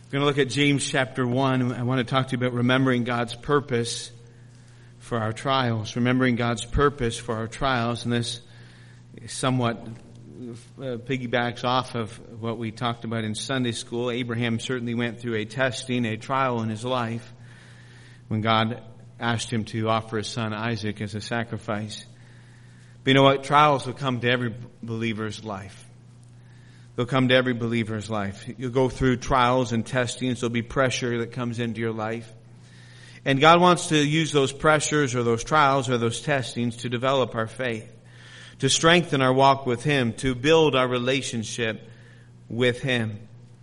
We're going to look at James chapter 1. I want to talk to you about remembering God's purpose for our trials. Remembering God's purpose for our trials. And this somewhat piggybacks off of what we talked about in Sunday school. Abraham certainly went through a testing, a trial in his life when God asked him to offer his son Isaac as a sacrifice. But you know what? Trials will come to every believer's life. They'll come to every believer's life. You'll go through trials and testings. There'll be pressure that comes into your life. And God wants to use those pressures or those trials or those testings to develop our faith, to strengthen our walk with Him, to build our relationship with Him.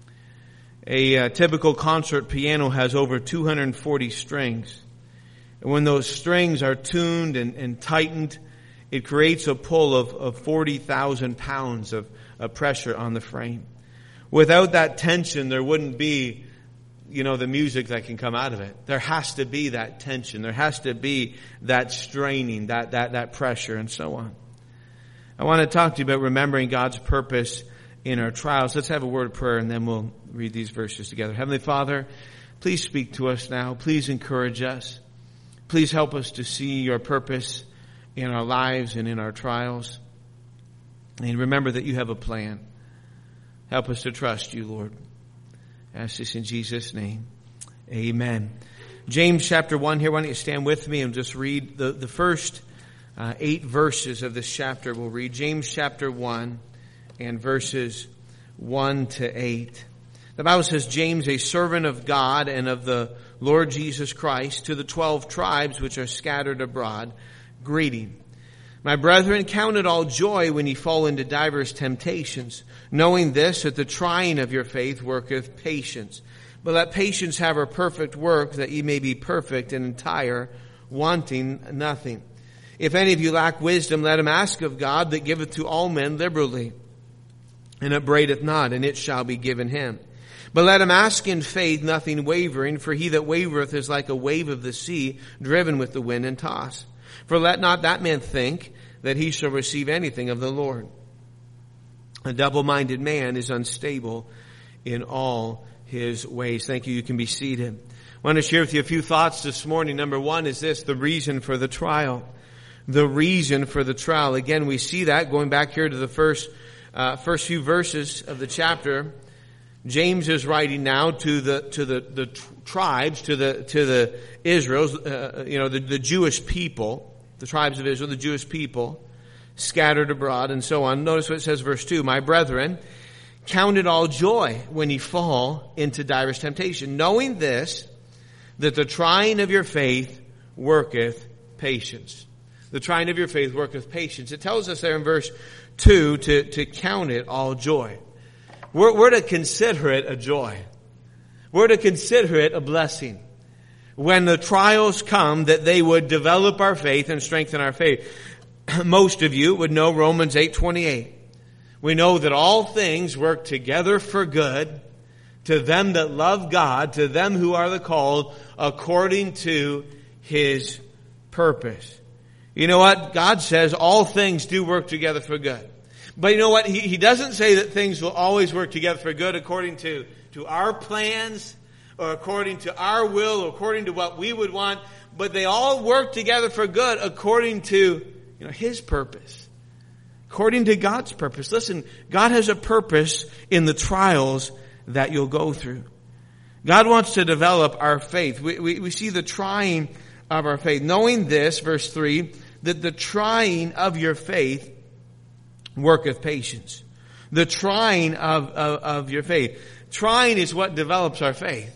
A typical concert piano has over 240 strings. And when those strings are tuned and tightened, it creates a pull of 40,000 pounds of pressure on the frame. Without that tension, there wouldn't be, the music that can come out of it. There has to be that tension. There has to be that straining, that pressure, and so on. I want to talk to you about remembering God's purpose in our trials. Let's have a word of prayer, and then we'll read these verses together. Heavenly Father, please speak to us now. Please encourage us. Please help us to see your purpose in our lives and in our trials. And remember that you have a plan. Help us to trust you, Lord. I ask this in Jesus' name. Amen. James chapter 1 here. Why don't you stand with me and just read the first 8 verses of this chapter. We'll read James chapter 1 and verses 1 to 8. The Bible says, James, a servant of God and of the Lord Jesus Christ, to the 12 tribes which are scattered abroad, greeting. My brethren, count it all joy when ye fall into divers temptations, knowing this, that the trying of your faith worketh patience. But let patience have her perfect work, that ye may be perfect and entire, wanting nothing. If any of you lack wisdom, let him ask of God, that giveth to all men liberally, and upbraideth not, and it shall be given him. But let him ask in faith, nothing wavering, for he that wavereth is like a wave of the sea, driven with the wind and tossed. For let not that man think that he shall receive anything of the Lord. A double-minded man is unstable in all his ways. Thank you. You can be seated. I want to share with you a few thoughts this morning. Number one is this, the reason for the trial. The reason for the trial. Again, we see that going back here to the first few verses of the chapter. James is writing now to the tribes, to the Israels, the Jewish people, the tribes of Israel, the Jewish people, scattered abroad and so on. Notice what it says, verse 2, my brethren, count it all joy when ye fall into divers temptation, knowing this, that the trying of your faith worketh patience. The trying of your faith worketh patience. It tells us there in verse 2 to count it all joy. We're to consider it a joy. We're to consider it a blessing. When the trials come, that they would develop our faith and strengthen our faith. Most of you would know Romans 8:28. We know that all things work together for good to them that love God, to them who are the called according to His purpose. You know what? God says all things do work together for good. But you know what? He doesn't say that things will always work together for good according to our plans or according to our will or according to what we would want. But they all work together for good according to His purpose. According to God's purpose. Listen, God has a purpose in the trials that you'll go through. God wants to develop our faith. We see the trying of our faith. Knowing this, verse 3, that the trying of your faith worketh patience. The trying of your faith. Trying is what develops our faith.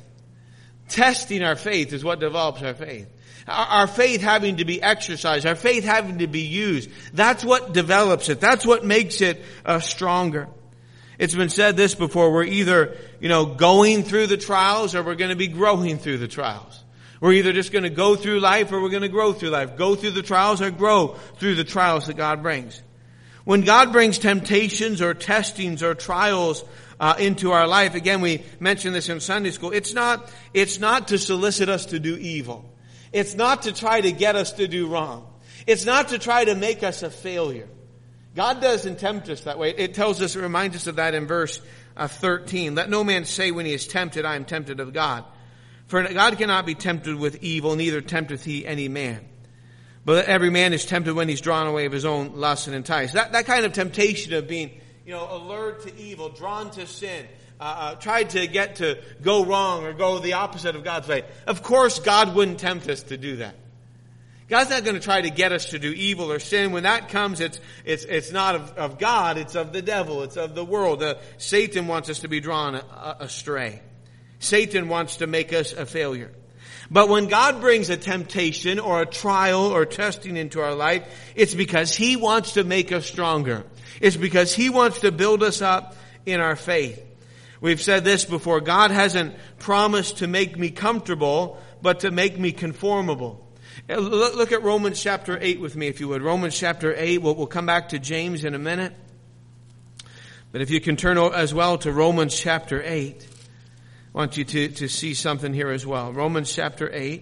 Testing our faith is what develops our faith. Our faith having to be exercised, our faith having to be used. That's what develops it. That's what makes it stronger. It's been said this before, we're either, going through the trials or we're going to be growing through the trials. We're either just going to go through life or we're going to grow through life. Go through the trials or grow through the trials that God brings. When God brings temptations or testings or trials into our life, again, we mentioned this in Sunday school, it's not to solicit us to do evil. It's not to try to get us to do wrong. It's not to try to make us a failure. God doesn't tempt us that way. It reminds us of that in verse 13. Let no man say when he is tempted, I am tempted of God. For God cannot be tempted with evil, neither tempteth he any man. But every man is tempted when he's drawn away of his own lust and enticed. That kind of temptation of being, allured to evil, drawn to sin, tried to get to go wrong or go the opposite of God's way. Of course, God wouldn't tempt us to do that. God's not going to try to get us to do evil or sin. When that comes, it's not of God, it's of the devil, it's of the world. Satan wants us to be drawn astray. Satan wants to make us a failure. But when God brings a temptation or a trial or testing into our life, it's because He wants to make us stronger. It's because He wants to build us up in our faith. We've said this before. God hasn't promised to make me comfortable, but to make me conformable. Look at Romans chapter 8 with me, if you would. Romans chapter 8. We'll come back to James in a minute. But if you can turn as well to Romans chapter 8. I want you to see something here as well. Romans chapter 8.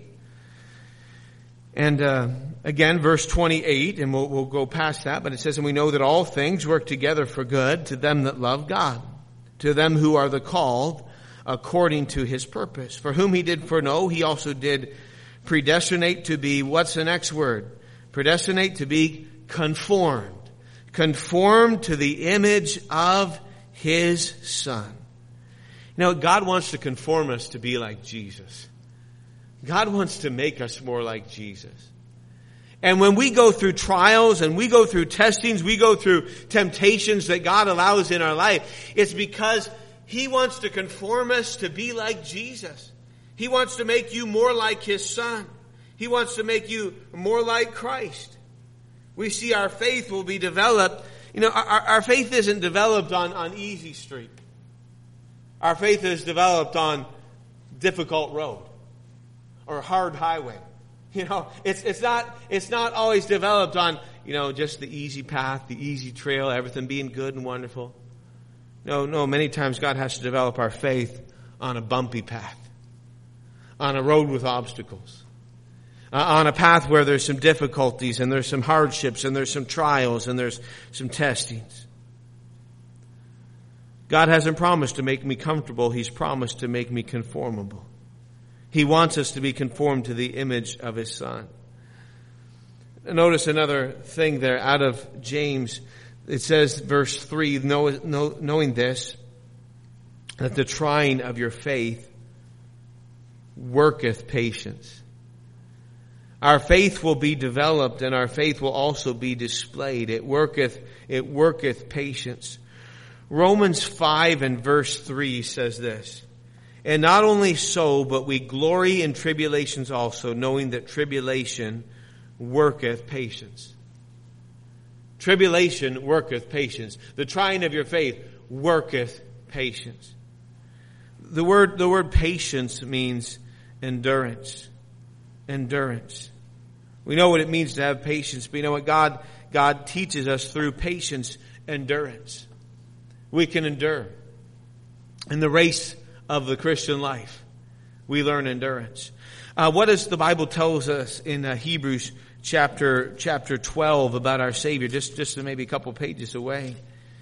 And again, verse 28, and we'll go past that. But it says, and we know that all things work together for good to them that love God, to them who are the called according to His purpose. For whom He did foreknow, He also did predestinate to be, what's the next word? Predestinate to be conformed. Conformed to the image of His Son. God wants to conform us to be like Jesus. God wants to make us more like Jesus. And when we go through trials and we go through testings, we go through temptations that God allows in our life, it's because He wants to conform us to be like Jesus. He wants to make you more like His Son. He wants to make you more like Christ. We see our faith will be developed. Our faith isn't developed on easy street. Our faith is developed on difficult road or hard highway. It's not always developed on, just the easy path, the easy trail, everything being good and wonderful. No, many times God has to develop our faith on a bumpy path, on a road with obstacles, on a path where there's some difficulties and there's some hardships and there's some trials and there's some testings. God hasn't promised to make me comfortable. He's promised to make me conformable. He wants us to be conformed to the image of His Son. Notice another thing there out of James. It says, verse 3, knowing this, that the trying of your faith worketh patience. Our faith will be developed and our faith will also be displayed. It worketh patience. Romans 5 and verse 3 says this, and not only so, but we glory in tribulations also, knowing that tribulation worketh patience. Tribulation worketh patience. The trying of your faith worketh patience. The word patience means endurance. Endurance. We know what it means to have patience, but you know what? God teaches us through patience, endurance. We can endure. In the race of the Christian life, we learn endurance. What does the Bible tells us in Hebrews chapter 12 about our Savior? Just maybe a couple pages away.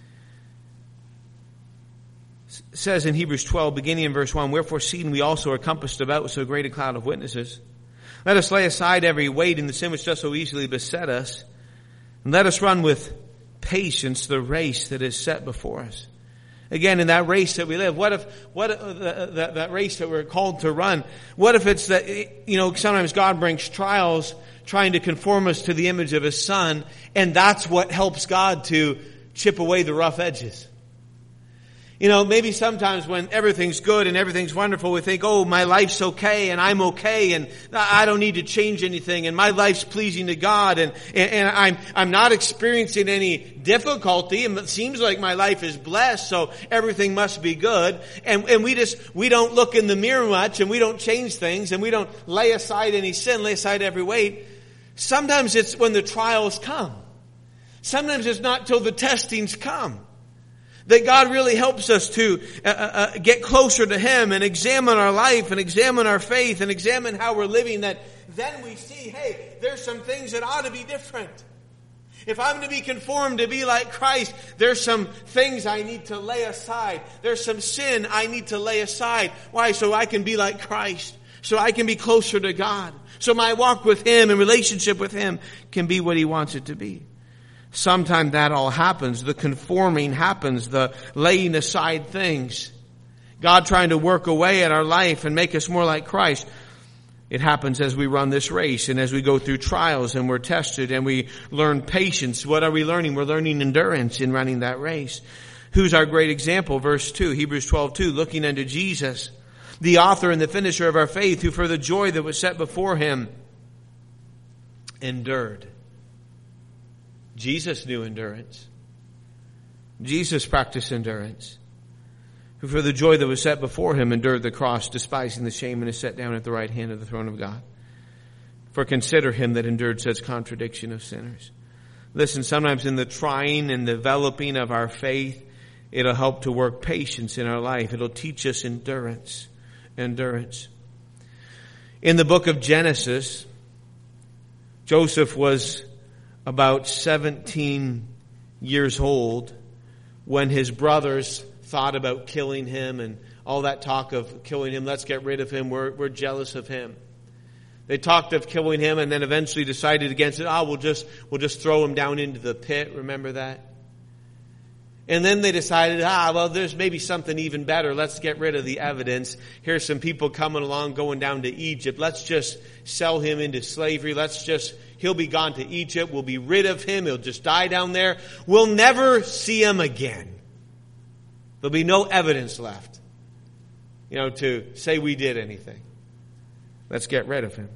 It says in Hebrews 12, beginning in verse 1, wherefore seeing we also are compassed about with so great a cloud of witnesses, let us lay aside every weight and the sin which does so easily beset us, and let us run with patience the race that is set before us. Again, in that race that we live, what if that race that we're called to run, what if it's that, sometimes God brings trials trying to conform us to the image of His Son, and that's what helps God to chip away the rough edges. Maybe sometimes when everything's good and everything's wonderful, we think, oh, my life's okay and I'm okay and I don't need to change anything and my life's pleasing to God and I'm not experiencing any difficulty and it seems like my life is blessed, so everything must be good. And we don't look in the mirror much and we don't change things and we don't lay aside any sin, lay aside every weight. Sometimes it's when the trials come. Sometimes it's not till the testings come that God really helps us to get closer to Him and examine our life and examine our faith and examine how we're living, that then we see, hey, there's some things that ought to be different. If I'm to be conformed to be like Christ, there's some things I need to lay aside. There's some sin I need to lay aside. Why? So I can be like Christ. So I can be closer to God. So my walk with Him and relationship with Him can be what He wants it to be. Sometimes that all happens. The conforming happens. The laying aside things. God trying to work away at our life and make us more like Christ. It happens as we run this race and as we go through trials and we're tested and we learn patience. What are we learning? We're learning endurance in running that race. Who's our great example? Verse 2, Hebrews 12:2, looking unto Jesus, the author and the finisher of our faith, who for the joy that was set before Him endured. Jesus knew endurance. Jesus practiced endurance. Who for the joy that was set before Him endured the cross, despising the shame, and is set down at the right hand of the throne of God. For consider Him that endured such contradiction of sinners. Listen, sometimes in the trying and developing of our faith, it'll help to work patience in our life. It'll teach us endurance. Endurance. In the book of Genesis, Joseph was about 17 years old when his brothers thought about killing him and all that talk of killing him. Let's get rid of him. We're jealous of him. They talked of killing him and then eventually decided against it. We'll just throw him down into the pit. Remember that? And then they decided, there's maybe something even better. Let's get rid of the evidence. Here's some people coming along, going down to Egypt. Let's just sell him into slavery. He'll be gone to Egypt. We'll be rid of him. He'll just die down there. We'll never see him again. There'll be no evidence left, to say we did anything. Let's get rid of him.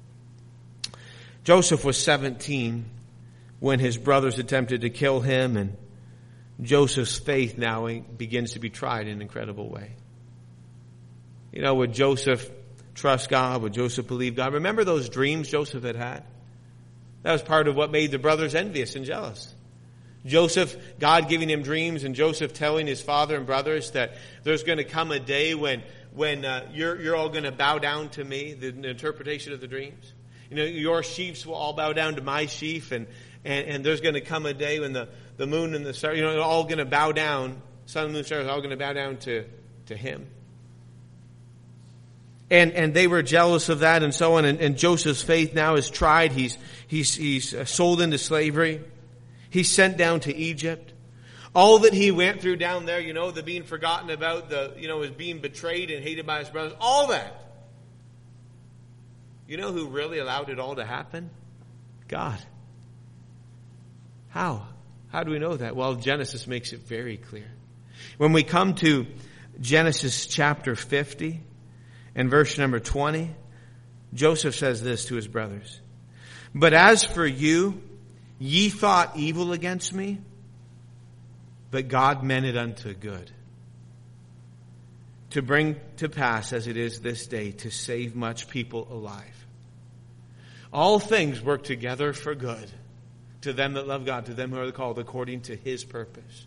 Joseph was 17 when his brothers attempted to kill him, and Joseph's faith now begins to be tried in an incredible way. Would Joseph trust God? Would Joseph believe God? Remember those dreams Joseph had had? That was part of what made the brothers envious and jealous. Joseph, God giving him dreams, and Joseph telling his father and brothers that there's going to come a day when you're all going to bow down to me, the interpretation of the dreams. Your sheaves will all bow down to my sheaf, and there's going to come a day when the moon and the stars, they're all going to bow down. Sun, moon, stars are all going to bow down to him. And they were jealous of that and so on. And Joseph's faith now is tried. He's sold into slavery. He's sent down to Egypt. All that he went through down there, the being forgotten about, his being betrayed and hated by his brothers, all that. You know who really allowed it all to happen? God. How? How do we know that? Well, Genesis makes it very clear. When we come to Genesis chapter 50 and verse number 20, Joseph says this to his brothers. But as for you, ye thought evil against me, but God meant it unto good, to bring to pass as it is this day, to save much people alive. All things work together for good to them that love God, to them who are called according to His purpose.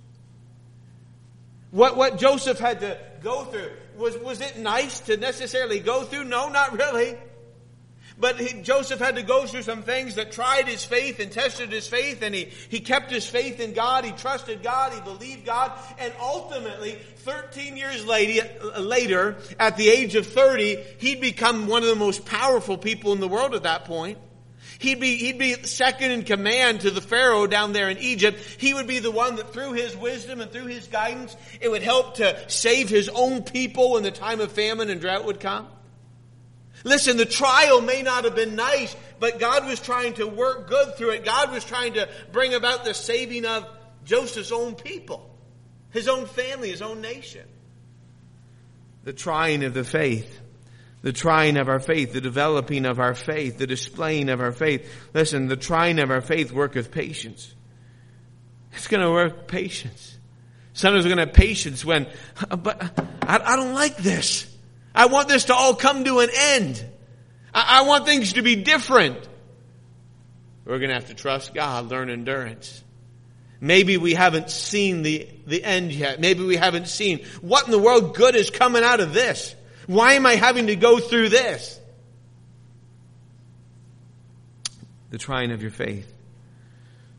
What Joseph had to go through, was it nice to necessarily go through? No, not really. But Joseph had to go through some things that tried his faith and tested his faith, and he kept his faith in God, he trusted God, he believed God, and ultimately, 13 years later, at the age of 30, he'd become one of the most powerful people in the world at that point. He'd be second in command to the Pharaoh down there in Egypt. He would be the one that through his wisdom and through his guidance, it would help to save his own people when the time of famine and drought would come. Listen, the trial may not have been nice, but God was trying to work good through it. God was trying to bring about the saving of Joseph's own people, his own family, his own nation. The trying of the faith, the trying of our faith, the developing of our faith, the displaying of our faith. Listen, the trying of our faith worketh patience. It's going to work patience. Sometimes we're going to have patience but I don't like this. I want this to all come to an end. I want things to be different. We're going to have to trust God, learn endurance. Maybe we haven't seen the end yet. Maybe we haven't seen what in the world good is coming out of this. Why am I having to go through this? The trying of your faith.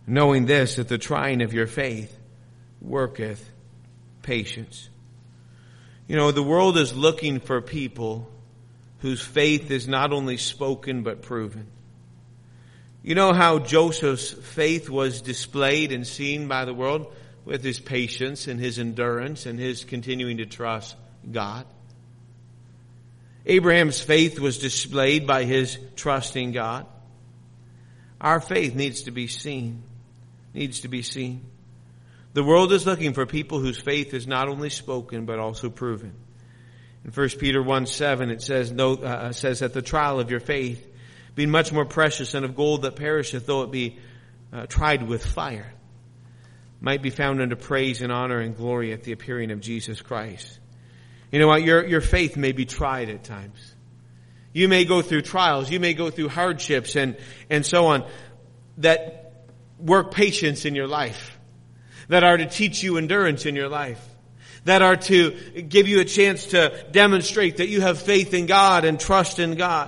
knowing this, that the trying of your faith worketh patience. You know, the world is looking for people whose faith is not only spoken but proven. You know how Joseph's faith was displayed and seen by the world? With his patience and his endurance and his continuing to trust God. Abraham's faith was displayed by his trusting God. Our faith needs to be seen. Needs to be seen. The world is looking for people whose faith is not only spoken but also proven. In 1 Peter 1:7 it says that the trial of your faith, being much more precious than of gold that perisheth, though it be tried with fire, might be found unto praise and honor and glory at the appearing of Jesus Christ. You know what? Your faith may be tried at times. You may go through trials. You may go through hardships and so on that work patience in your life, that are to teach you endurance in your life, that are to give you a chance to demonstrate that you have faith in God and trust in God.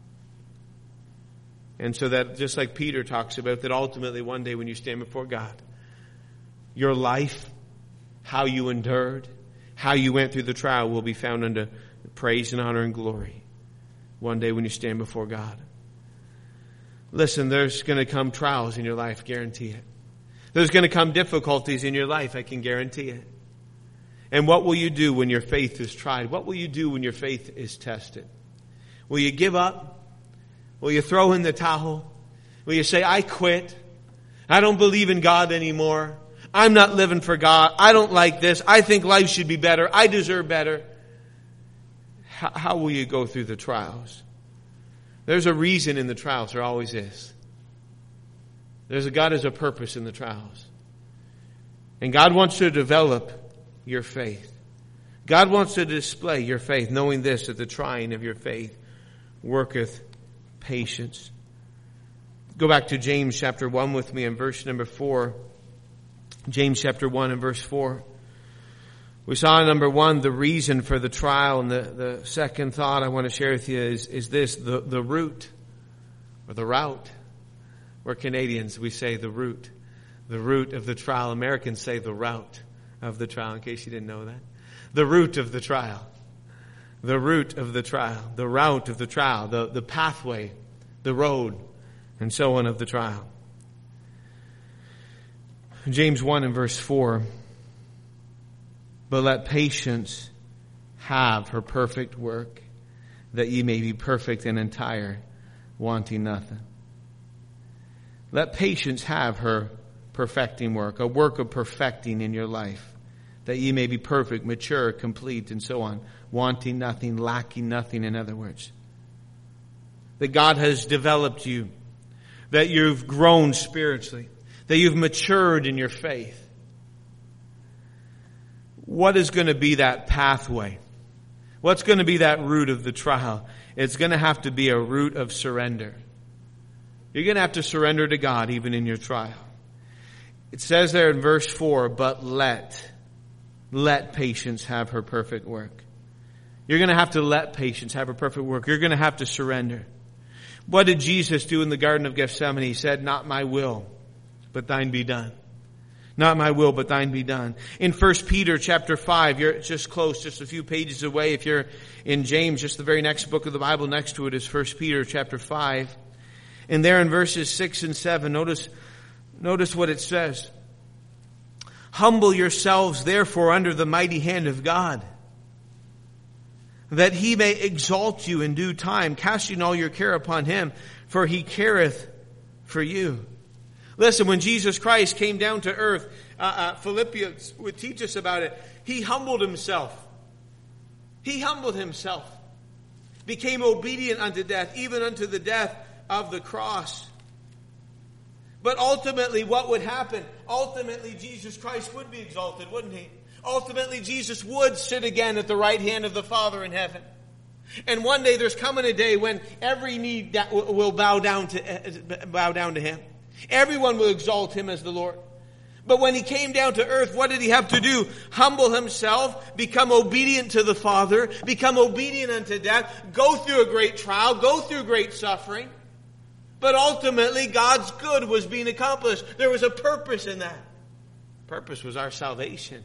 And so that, just like Peter talks about, that ultimately one day when you stand before God, your life, how you endured, how you went through the trial will be found unto praise and honor and glory one day when you stand before God. Listen, there's going to come trials in your life, guarantee it. There's going to come difficulties in your life, I can guarantee it. And what will you do when your faith is tried? What will you do when your faith is tested? Will you give up? Will you throw in the towel? Will you say, I quit? I don't believe in God anymore. I'm not living for God. I don't like this. I think life should be better. I deserve better. How will you go through the trials? There's a reason in the trials. There always is. God has a purpose in the trials. And God wants to develop your faith. God wants to display your faith, knowing this, that the trying of your faith worketh patience. Go back to James chapter 1 with me in verse number 4. James chapter 1 and verse 4. We saw, number 1, the reason for the trial, and the second thought I want to share with you is this, the root, or the route. We're Canadians, we say the root of the trial. Americans say the route of the trial, in case you didn't know that. The root of the trial. The root of the trial. The route of the trial. The pathway, the road, and so on of the trial. James 1 and verse 4. But let patience have her perfect work, that ye may be perfect and entire, wanting nothing. Let patience have her perfecting work, a work of perfecting in your life, that ye may be perfect, mature, complete, and so on, wanting nothing, lacking nothing, in other words. That God has developed you, that you've grown spiritually, that you've matured in your faith. What is going to be that pathway? What's going to be that root of the trial? It's going to have to be a root of surrender. You're going to have to surrender to God even in your trial. It says there in verse 4, but let patience have her perfect work. You're going to have to let patience have her perfect work. You're going to have to surrender. What did Jesus do in the Garden of Gethsemane? He said, not my will, but thine be done. Not my will, but thine be done. In 1 Peter chapter 5, you're just close, just a few pages away. If you're in James, just the very next book of the Bible next to it is 1 Peter chapter 5. And there in verses 6 and 7, notice what it says. Humble yourselves, therefore, under the mighty hand of God, that he may exalt you in due time, casting all your care upon him, for he careth for you. Listen, when Jesus Christ came down to earth, Philippians would teach us about it. He humbled himself. He humbled himself. Became obedient unto death, even unto the death of the cross. But ultimately, what would happen? Ultimately, Jesus Christ would be exalted, wouldn't he? Ultimately, Jesus would sit again at the right hand of the Father in heaven. And one day there's coming a day when every knee will bow down to him. Everyone will exalt him as the Lord. But when he came down to earth, what did he have to do? Humble himself, become obedient to the Father, become obedient unto death, go through a great trial, go through great suffering. But ultimately, God's good was being accomplished. There was a purpose in that. Purpose was our salvation.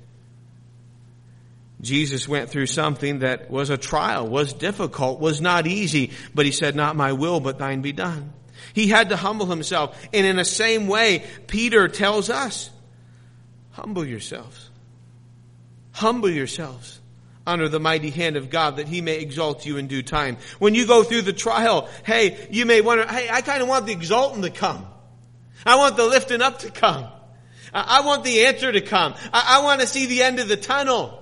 Jesus went through something that was a trial, was difficult, was not easy, but he said, not my will, but thine be done. He had to humble himself. And in the same way, Peter tells us, humble yourselves. Humble yourselves under the mighty hand of God, that he may exalt you in due time. When you go through the trial, hey, you may wonder, hey, I kind of want the exalting to come. I want the lifting up to come. I want the answer to come. I want to see the end of the tunnel.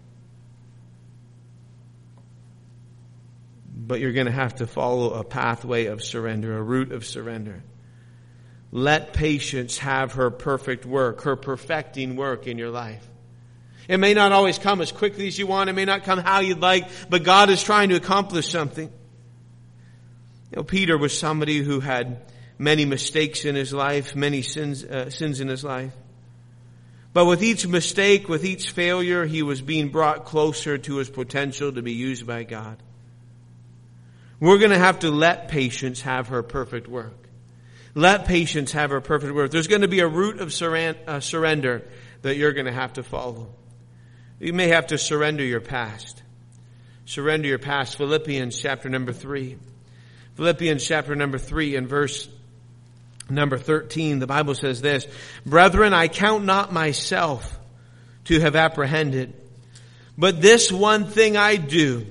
But you're going to have to follow a pathway of surrender, a route of surrender. Let patience have her perfect work, her perfecting work in your life. It may not always come as quickly as you want. It may not come how you'd like, but God is trying to accomplish something. You know, Peter was somebody who had many mistakes in his life, many sins in his life. But with each mistake, with each failure, he was being brought closer to his potential to be used by God. We're going to have to let patience have her perfect work. Let patience have her perfect work. There's going to be a route of surrender that you're going to have to follow. You may have to surrender your past. Surrender your past. Philippians chapter number 3. Philippians chapter number 3 and verse number 13. The Bible says this, Brethren, I count not myself to have apprehended, but this one thing I do,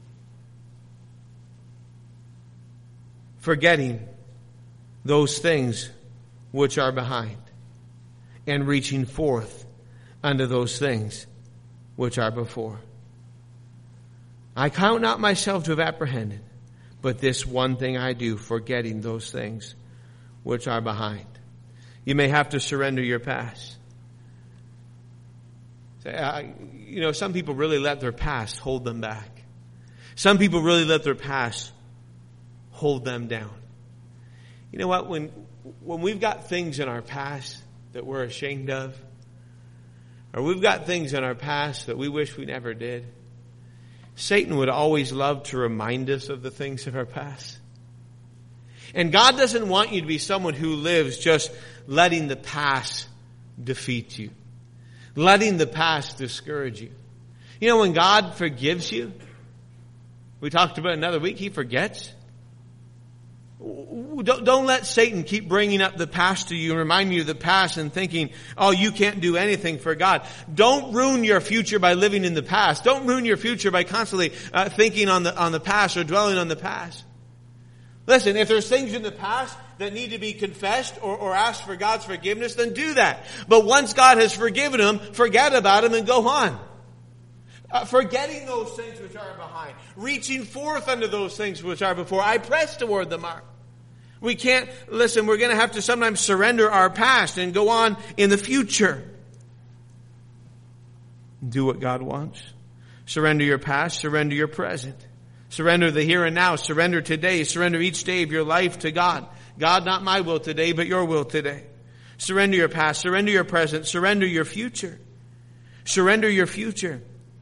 forgetting those things which are behind, and reaching forth unto those things which are before. I count not myself to have apprehended, but this one thing I do, forgetting those things which are behind. You may have to surrender your past. Some people really let their past hold them back. Some people really let their past hold them down. You know what? When we've got things in our past that we're ashamed of, or we've got things in our past that we wish we never did, Satan would always love to remind us of the things of our past. And God doesn't want you to be someone who lives just letting the past defeat you, letting the past discourage you. You know, when God forgives you, we talked about another week, He forgets. Don't let Satan keep bringing up the past to you and remind you of the past and thinking, oh, you can't do anything for God. Don't ruin your future by living in the past. Don't ruin your future by constantly thinking on the past or dwelling on the past. Listen, if there's things in the past that need to be confessed or asked for God's forgiveness, then do that. But once God has forgiven them, forget about them and go on. Forgetting those things which are behind. Reaching forth unto those things which are before. I press toward the mark. We can't, listen, we're going to have to sometimes surrender our past and go on in the future. Do what God wants. Surrender your past, surrender your present. Surrender the here and now, surrender today, surrender each day of your life to God. God, not my will today, but your will today. Surrender your past, surrender your present, surrender your future. Surrender your future.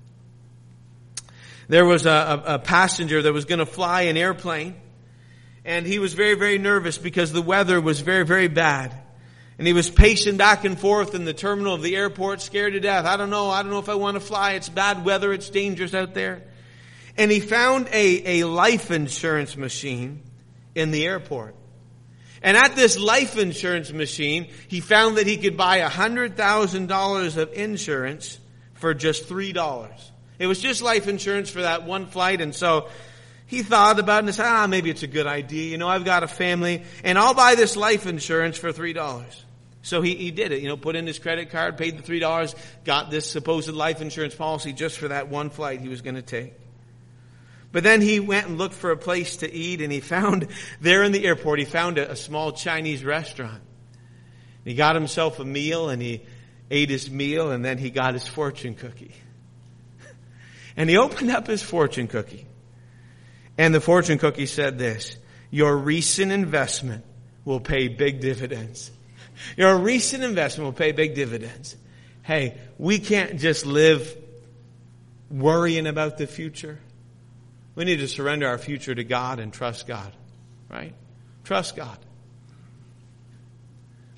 There was a passenger that was going to fly an airplane, and he was very, very nervous because the weather was very, very bad. And he was pacing back and forth in the terminal of the airport, scared to death. I don't know if I want to fly. It's bad weather. It's dangerous out there. And he found a life insurance machine in the airport. And at this life insurance machine, he found that he could buy $100,000 of insurance for just $3. It was just life insurance for that one flight. And so he thought about it and said, maybe it's a good idea. You know, I've got a family and I'll buy this life insurance for $3. So he did it, put in his credit card, paid the $3, got this supposed life insurance policy just for that one flight he was going to take. But then he went and looked for a place to eat, and he found there in the airport, he found a small Chinese restaurant. He got himself a meal, and he ate his meal, and then he got his fortune cookie. And he opened up his fortune cookie. And the fortune cookie said this, your recent investment will pay big dividends. Your recent investment will pay big dividends. Hey, we can't just live worrying about the future. We need to surrender our future to God and trust God, right? Trust God.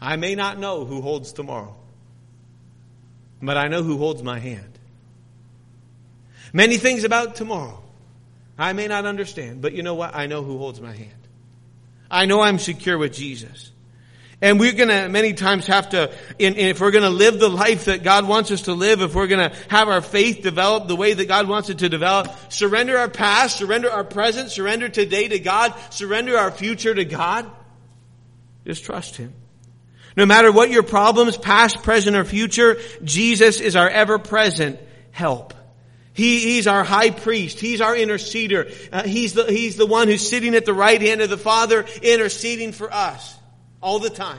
I may not know who holds tomorrow, but I know who holds my hand. Many things about tomorrow I may not understand, but you know what? I know who holds my hand. I know I'm secure with Jesus. And we're going to many times have to, if we're going to live the life that God wants us to live, if we're going to have our faith develop the way that God wants it to develop, surrender our past, surrender our present, surrender today to God, surrender our future to God. Just trust Him. No matter what your problems, past, present, or future, Jesus is our ever-present help. He's our high priest. He's our interceder. He's the one who's sitting at the right hand of the Father, interceding for us all the time.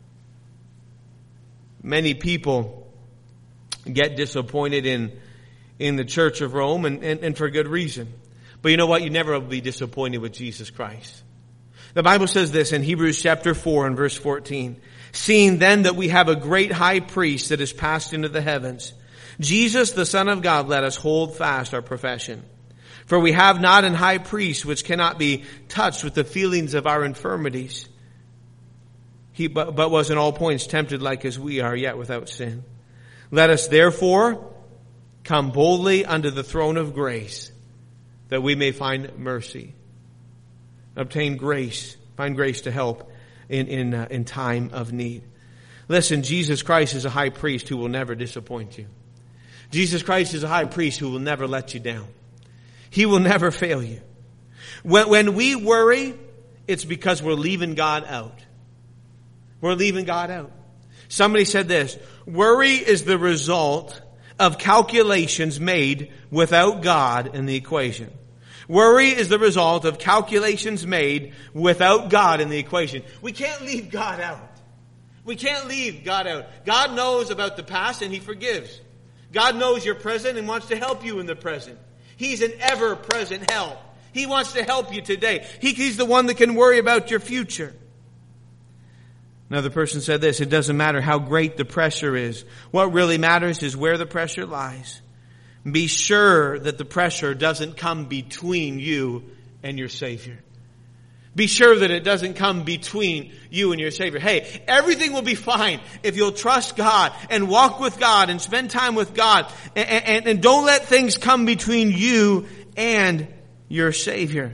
Many people get disappointed in the Church of Rome, and for good reason. But you know what? You never will be disappointed with Jesus Christ. The Bible says this in Hebrews chapter 4 and verse 14. Seeing then that we have a great high priest that is passed into the heavens, Jesus, the Son of God, let us hold fast our profession. For we have not an high priest which cannot be touched with the feelings of our infirmities. He but was in all points tempted like as we are, yet without sin. Let us therefore come boldly unto the throne of grace, that we may find mercy, obtain grace, find grace to help in time of need. Listen, Jesus Christ is a high priest who will never disappoint you. Jesus Christ is a high priest who will never let you down. He will never fail you. When we worry, it's because we're leaving God out. We're leaving God out. Somebody said this: worry is the result of calculations made without God in the equation. Worry is the result of calculations made without God in the equation. We can't leave God out. We can't leave God out. God knows about the past and He forgives. God knows your present and wants to help you in the present. He's an ever-present help. He wants to help you today. He's the one that can worry about your future. Another person said this: it doesn't matter how great the pressure is. What really matters is where the pressure lies. Be sure that the pressure doesn't come between you and your Savior. Be sure that it doesn't come between you and your Savior. Hey, everything will be fine if you'll trust God and walk with God and spend time with God. And don't let things come between you and your Savior.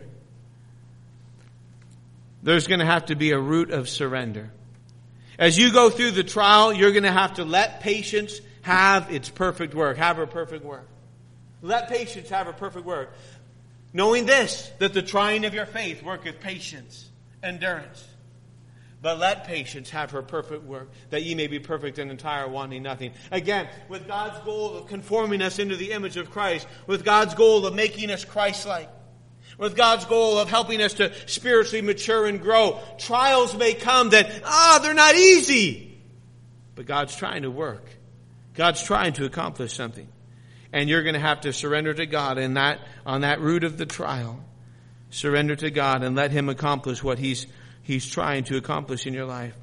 There's going to have to be a root of surrender. As you go through the trial, you're going to have to let patience have its perfect work. Have her perfect work. Let patience have her perfect work. Knowing this, that the trying of your faith worketh patience, endurance. But let patience have her perfect work, that ye may be perfect and entire, wanting nothing. Again, with God's goal of conforming us into the image of Christ, with God's goal of making us Christ-like, with God's goal of helping us to spiritually mature and grow. Trials may come that, they're not easy. But God's trying to work. God's trying to accomplish something. And you're going to have to surrender to God on that root of the trial. Surrender to God and let Him accomplish what He's trying to accomplish in your life.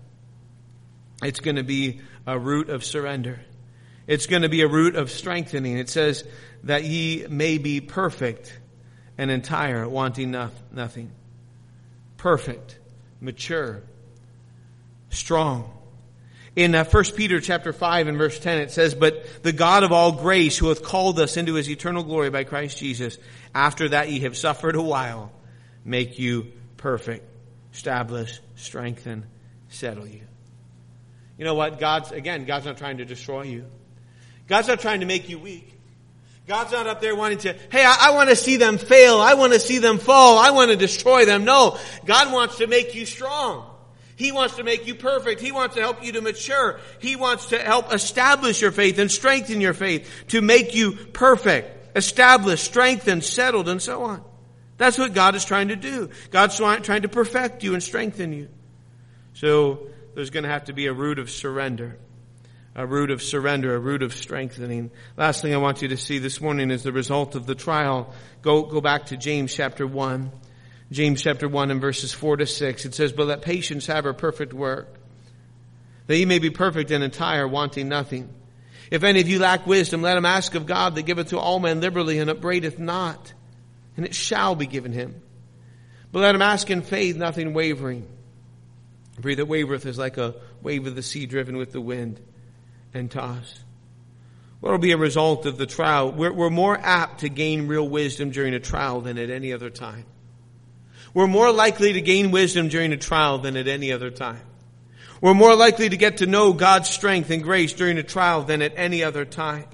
It's going to be a root of surrender. It's going to be a root of strengthening. It says that ye may be perfect and entire, wanting nothing. Perfect, mature, strong. In 1 Peter chapter 5 and verse 10 it says, but the God of all grace, who hath called us into His eternal glory by Christ Jesus, after that ye have suffered a while, make you perfect, establish, strengthen, settle you. You know what? God's not trying to destroy you. God's not trying to make you weak. God's not up there wanting to, hey, I want to see them fail. I want to see them fall. I want to destroy them. No, God wants to make you strong. He wants to make you perfect. He wants to help you to mature. He wants to help establish your faith and strengthen your faith, to make you perfect, established, strengthened, settled, and so on. That's what God is trying to do. God's trying to perfect you and strengthen you. So there's going to have to be a root of surrender. A root of surrender, a root of strengthening. Last thing I want you to see this morning is the result of the trial. Go back to James chapter 1. James chapter 1 and verses 4 to 6. It says, but let patience have her perfect work, that ye may be perfect and entire, wanting nothing. If any of you lack wisdom, let him ask of God, that giveth to all men liberally, and upbraideth not, and it shall be given him. But let him ask in faith, nothing wavering. For that wavereth is like a wave of the sea driven with the wind and tossed. What will be a result of the trial? We're more apt to gain real wisdom during a trial than at any other time. We're more likely to gain wisdom during a trial than at any other time. We're more likely to get to know God's strength and grace during a trial than at any other time.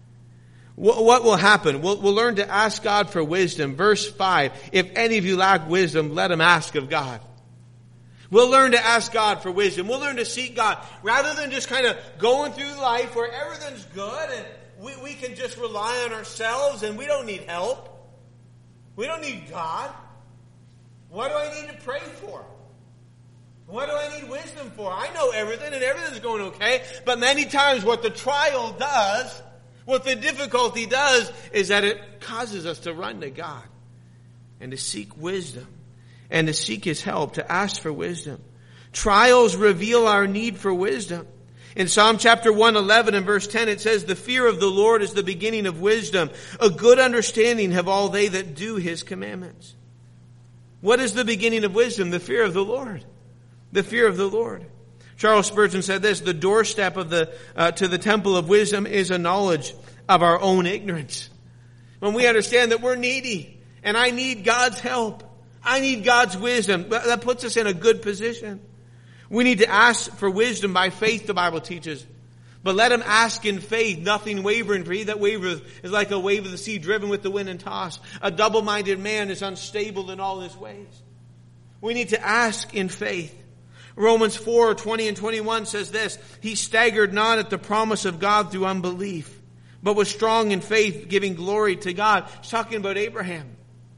What will happen? We'll learn to ask God for wisdom. Verse 5, if any of you lack wisdom, let him ask of God. We'll learn to ask God for wisdom. We'll learn to seek God. Rather than just kind of going through life where everything's good and we can just rely on ourselves and we don't need help. We don't need God. What do I need to pray for? What do I need wisdom for? I know everything and everything's going okay. But many times what the trial does, what the difficulty does, is that it causes us to run to God and to seek wisdom and to seek his help, to ask for wisdom. Trials reveal our need for wisdom. In Psalm chapter 111 and verse 10 it says, the fear of the Lord is the beginning of wisdom. A good understanding have all they that do his commandments. What is the beginning of wisdom? The fear of the Lord. The fear of the Lord. Charles Spurgeon said this, the doorstep of to the temple of wisdom is a knowledge of our own ignorance. When we understand that we're needy and I need God's help, I need God's wisdom, that puts us in a good position. We need to ask for wisdom by faith, the Bible teaches. But let him ask in faith, nothing wavering, for he that wavereth is like a wave of the sea driven with the wind and tossed. A double-minded man is unstable in all his ways. We need to ask in faith. Romans 4:20 and 21 says this, he staggered not at the promise of God through unbelief, but was strong in faith, giving glory to God. He's talking about Abraham.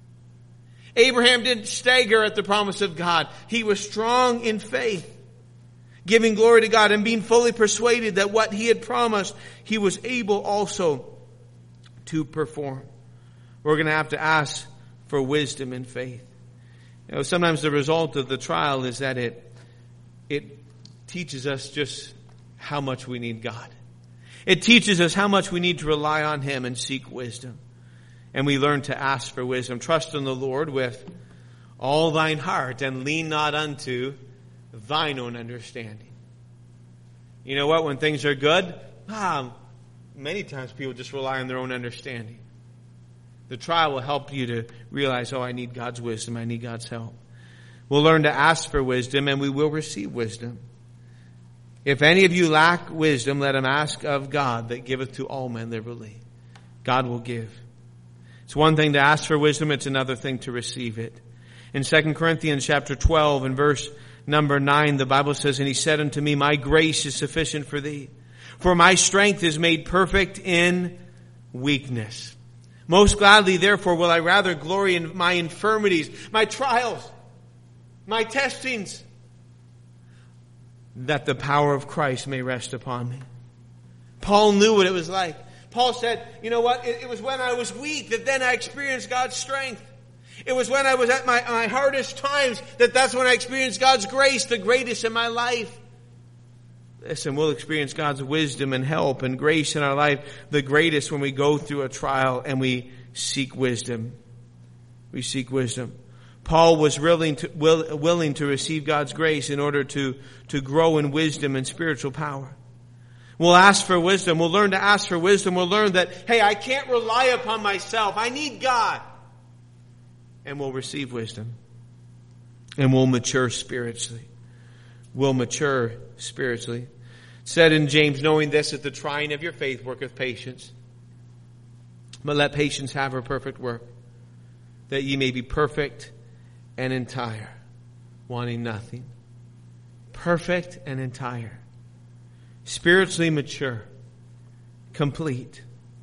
Abraham didn't stagger at the promise of God. He was strong in faith, giving glory to God and being fully persuaded that what he had promised, he was able also to perform. We're going to have to ask for wisdom and faith. You know, sometimes the result of the trial is that it teaches us just how much we need God. It teaches us how much we need to rely on him and seek wisdom. And we learn to ask for wisdom. Trust in the Lord with all thine heart and lean not unto thine own understanding. You know what? When things are good, many times people just rely on their own understanding. The trial will help you to realize, I need God's wisdom. I need God's help. We'll learn to ask for wisdom and we will receive wisdom. If any of you lack wisdom, let him ask of God that giveth to all men liberally. God will give. It's one thing to ask for wisdom. It's another thing to receive it. In 2 Corinthians chapter 12 and verse number 9, the Bible says, and he said unto me, my grace is sufficient for thee, for my strength is made perfect in weakness. Most gladly, therefore, will I rather glory in my infirmities, my trials, my testings, that the power of Christ may rest upon me. Paul knew what it was like. Paul said, you know what? It was when I was weak that then I experienced God's strength. It was when I was at my hardest times that's when I experienced God's grace, the greatest in my life. Listen, we'll experience God's wisdom and help and grace in our life, the greatest when we go through a trial and we seek wisdom. We seek wisdom. Paul was willing to receive God's grace in order to grow in wisdom and spiritual power. We'll ask for wisdom. We'll learn to ask for wisdom. We'll learn that, hey, I can't rely upon myself. I need God. And we'll receive wisdom. And we'll mature spiritually. We'll mature spiritually. It said in James, knowing this, that the trying of your faith worketh patience. But let patience have her perfect work, that ye may be perfect and entire, wanting nothing. Perfect and entire. Spiritually mature. Complete.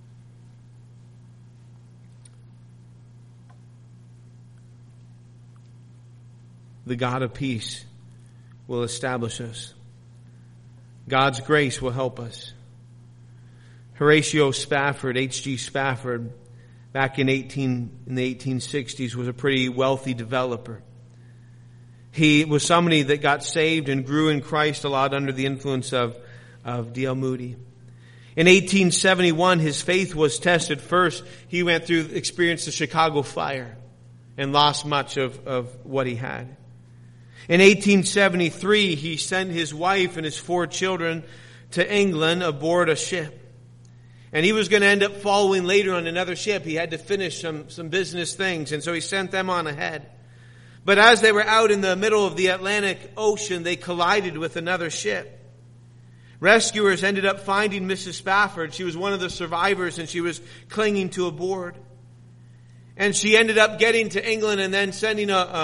The God of peace will establish us. God's grace will help us. Horatio Spafford, H.G. Spafford, back in the 1860s, was a pretty wealthy developer. He was somebody that got saved and grew in Christ a lot under the influence of D.L. Moody. In 1871, his faith was tested. First, he experienced the Chicago fire and lost much of what he had. In 1873, he sent his wife and his 4 children to England aboard a ship. And he was going to end up following later on another ship. He had to finish some business things, and so he sent them on ahead. But as they were out in the middle of the Atlantic Ocean, they collided with another ship. Rescuers ended up finding Mrs. Spafford. She was one of the survivors, and she was clinging to a board. And she ended up getting to England and then sending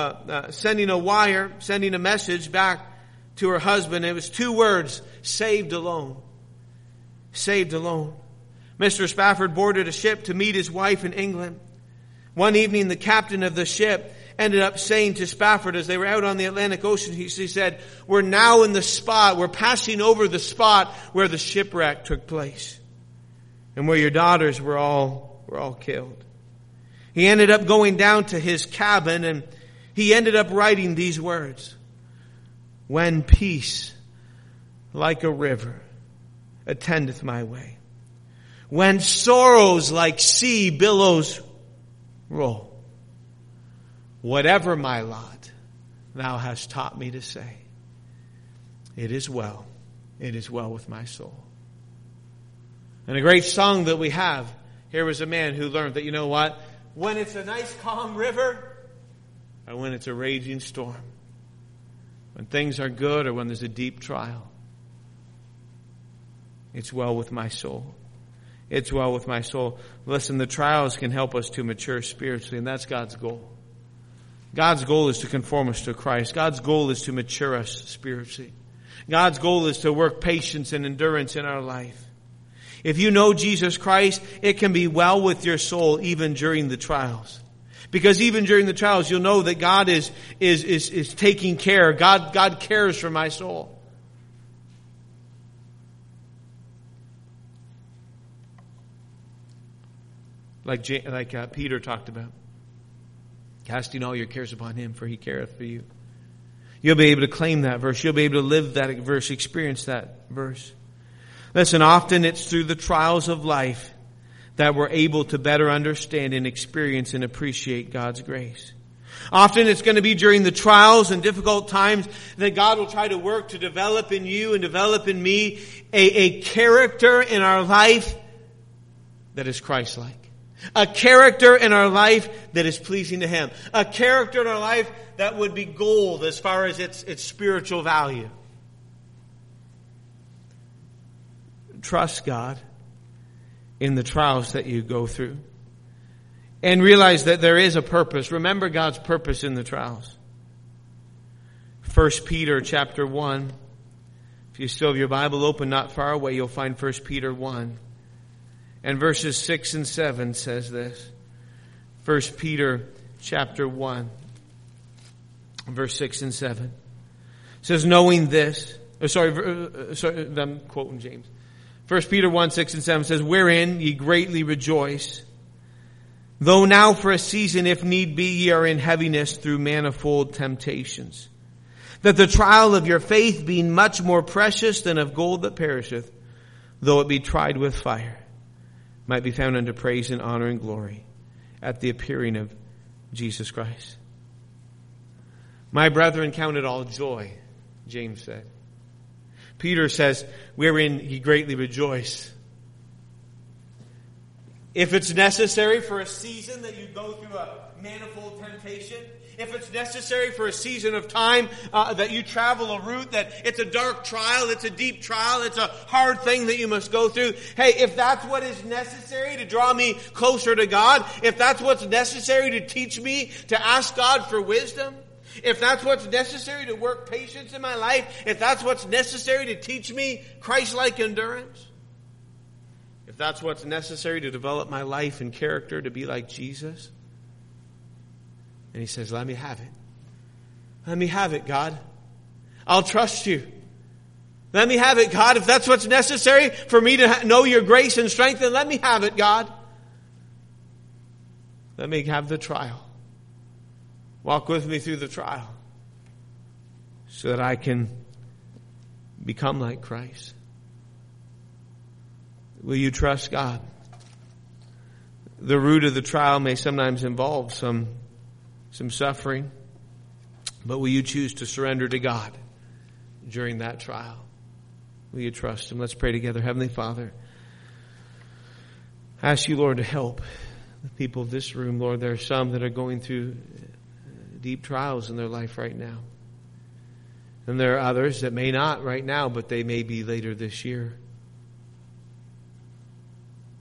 a message back to her husband. It was 2 words: saved alone. Saved alone. Mr. Spafford boarded a ship to meet his wife in England. One evening, the captain of the ship ended up saying to Spafford, as they were out on the Atlantic Ocean, he said, we're now in the spot, we're passing over the spot where the shipwreck took place and where your daughters were all killed. He ended up going down to his cabin, and he ended up writing these words: when peace like a river attendeth my way, when sorrows like sea billows roll, whatever my lot, thou hast taught me to say, it is well with my soul. And a great song that we have, here was a man who learned that, you know what? When it's a nice calm river, or when it's a raging storm, when things are good or when there's a deep trial, it's well with my soul. It's well with my soul. Listen, the trials can help us to mature spiritually, and that's God's goal. God's goal is to conform us to Christ. God's goal is to mature us spiritually. God's goal is to work patience and endurance in our life. If you know Jesus Christ, it can be well with your soul even during the trials. Because even during the trials, you'll know that God is taking care. God cares for my soul. Like Peter talked about. Casting all your cares upon him, for he careth for you. You'll be able to claim that verse. You'll be able to live that verse, experience that verse. Listen, often it's through the trials of life that we're able to better understand and experience and appreciate God's grace. Often it's going to be during the trials and difficult times that God will try to work to develop in you and develop in me a character in our life that is Christ-like. A character in our life that is pleasing to Him. A character in our life that would be gold as far as its spiritual value. Trust God in the trials that you go through. And realize that there is a purpose. Remember God's purpose in the trials. 1 Peter chapter 1. If you still have your Bible open not far away, you'll find 1 Peter 1. And verses 6 and 7 says this. 1 Peter chapter 1, verse 6 and 7. It says, knowing this, I'm quoting James. 1 Peter 1, 6 and 7 says, wherein ye greatly rejoice, though now for a season, if need be, ye are in heaviness through manifold temptations. That the trial of your faith, being much more precious than of gold that perisheth, though it be tried with fire, might be found unto praise and honor and glory at the appearing of Jesus Christ. My brethren, count it all joy, James said. Peter says, wherein ye greatly rejoice. If it's necessary for a season that you go through a manifold temptation, if it's necessary for a season of time that you travel a route that it's a dark trial, it's a deep trial, it's a hard thing that you must go through. Hey, if that's what is necessary to draw me closer to God, if that's what's necessary to teach me to ask God for wisdom, if that's what's necessary to work patience in my life, if that's what's necessary to teach me Christ-like endurance, if that's what's necessary to develop my life and character to be like Jesus, and he says, let me have it. Let me have it, God. I'll trust you. Let me have it, God. If that's what's necessary for me to know your grace and strength, then let me have it, God. Let me have the trial. Walk with me through the trial so that I can become like Christ. Will you trust God? The root of the trial may sometimes involve some suffering. But will you choose to surrender to God during that trial? Will you trust Him? Let's pray together. Heavenly Father, I ask you, Lord, to help the people of this room. Lord, there are some that are going through deep trials in their life right now. And there are others that may not right now, but they may be later this year.